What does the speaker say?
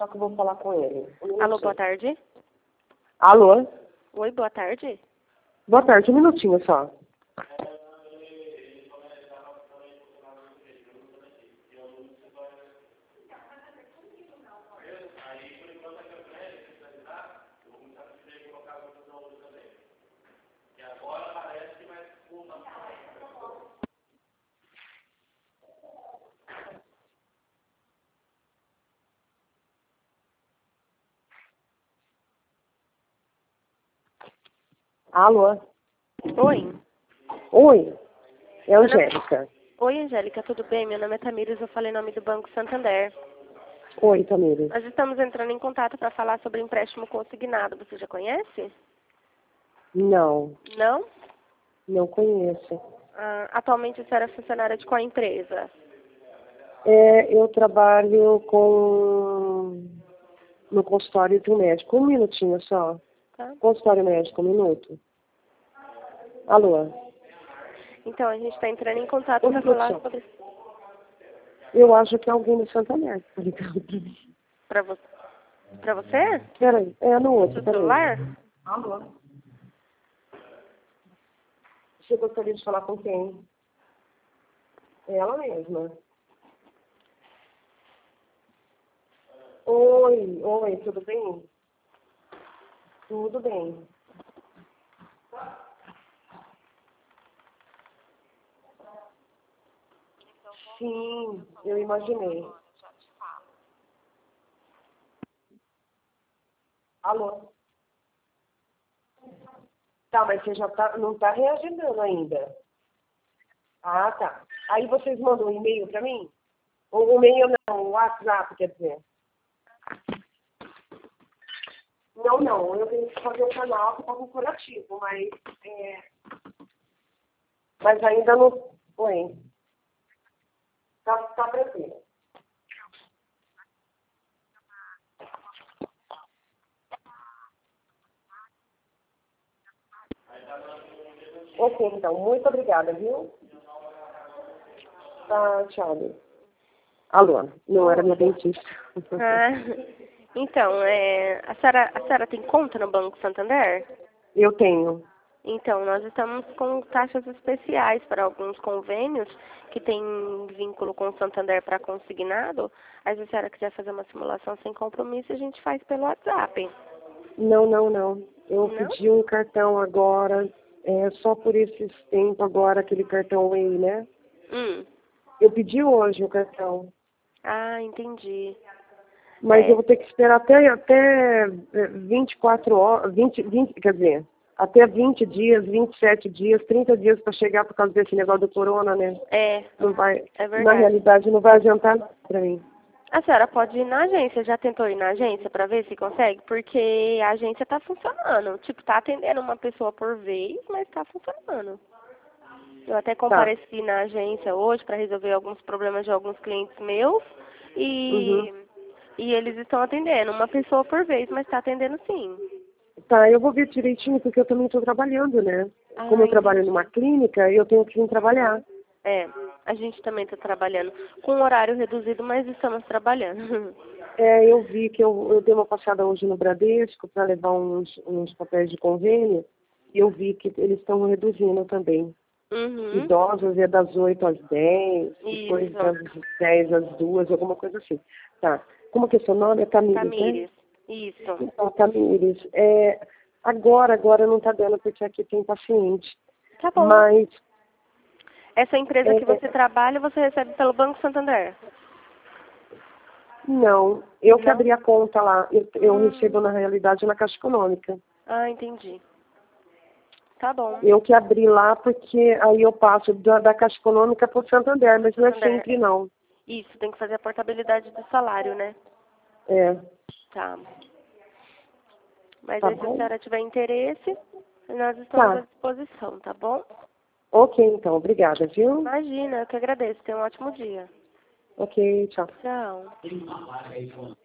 só que eu vou falar com ele. Alô, boa tarde. Alô? Oi, boa tarde. Boa tarde, um minutinho só. Alô? Oi. Oi, é a Angélica. Oi, Angélica, tudo bem? Meu nome é Tamires, eu falei em nome do Banco Santander. Oi, Tamires. Nós estamos entrando em contato para falar sobre empréstimo consignado. Você já conhece? Não, Não? não conheço. Atualmente a senhora é funcionária de qual empresa? Eu trabalho no consultório do médico. Um minutinho só. Tá. Consultório médico, um minuto. Alô? Então, a gente está entrando em contato para falar sobre... Eu acho que é alguém do Santander que tá ligando pra mim. Para você? Peraí, no outro, Do peraí. celular? Alô? Você gostaria de falar com quem? É ela mesma. Oi, tudo bem? Tudo bem. Sim, eu imaginei. Alô? Tá, mas você já não tá reagendando ainda. Ah, tá. Aí vocês mandam um e-mail para mim? Ou e-mail não, WhatsApp, quer dizer. Não, eu tenho que fazer o canal que tá corporativo, mas ainda não. Oi. Tá tranquilo. Ok, então, muito obrigada, viu? Tá, tchau. Alô, não era meu dentista. Então, a senhora tem conta no Banco Santander? Eu tenho. Então, nós estamos com taxas especiais para alguns convênios que têm vínculo com o Santander para consignado. Aí, se a senhora quiser fazer uma simulação sem compromisso, a gente faz pelo WhatsApp. Não. Eu Não? pedi um cartão agora, só por esses tempos agora, aquele cartão aí, né? Eu pedi hoje o cartão. Ah, entendi. Mas eu vou ter que esperar até 24 horas, 20, quer dizer, até 20 dias, 27 dias, 30 dias para chegar por causa desse negócio do corona, né? Não vai, É verdade. na realidade não vai adiantar nada para mim. A senhora pode ir na agência, já tentou ir na agência para ver se consegue? Porque a agência está funcionando. Tipo, tá atendendo uma pessoa por vez, mas está funcionando. Eu até compareci na agência hoje para resolver alguns problemas de alguns clientes meus e eles estão atendendo uma pessoa por vez, mas está atendendo sim. Tá, eu vou ver direitinho porque eu também estou trabalhando, né? Como eu trabalho numa clínica, eu tenho que vir trabalhar. A gente também está trabalhando com horário reduzido, mas estamos trabalhando. Eu vi que eu dei uma passada hoje no Bradesco para levar uns papéis de convênio e eu vi que eles estão reduzindo também. Idosos é das 8 às 10, depois das 10 às 2, alguma coisa assim. Tá. Como que é seu nome? É Tamires, Tamires, né? isso. Então, Tamires, agora não está dando porque aqui tem paciente. Tá bom. Mas... Essa empresa que você trabalha, você recebe pelo Banco Santander? Não, eu que abri a conta lá. Eu recebo, na realidade, na Caixa Econômica. Ah, entendi. Tá bom. Eu que abri lá porque aí eu passo da Caixa Econômica para o Santander, mas não é sempre, não. Isso, tem que fazer a portabilidade do salário, né? Tá. Mas aí, se a senhora tiver interesse, nós estamos à disposição, tá bom? Ok, então. Obrigada, viu? Imagina, eu que agradeço. Tenha um ótimo dia. Ok, tchau. Tchau.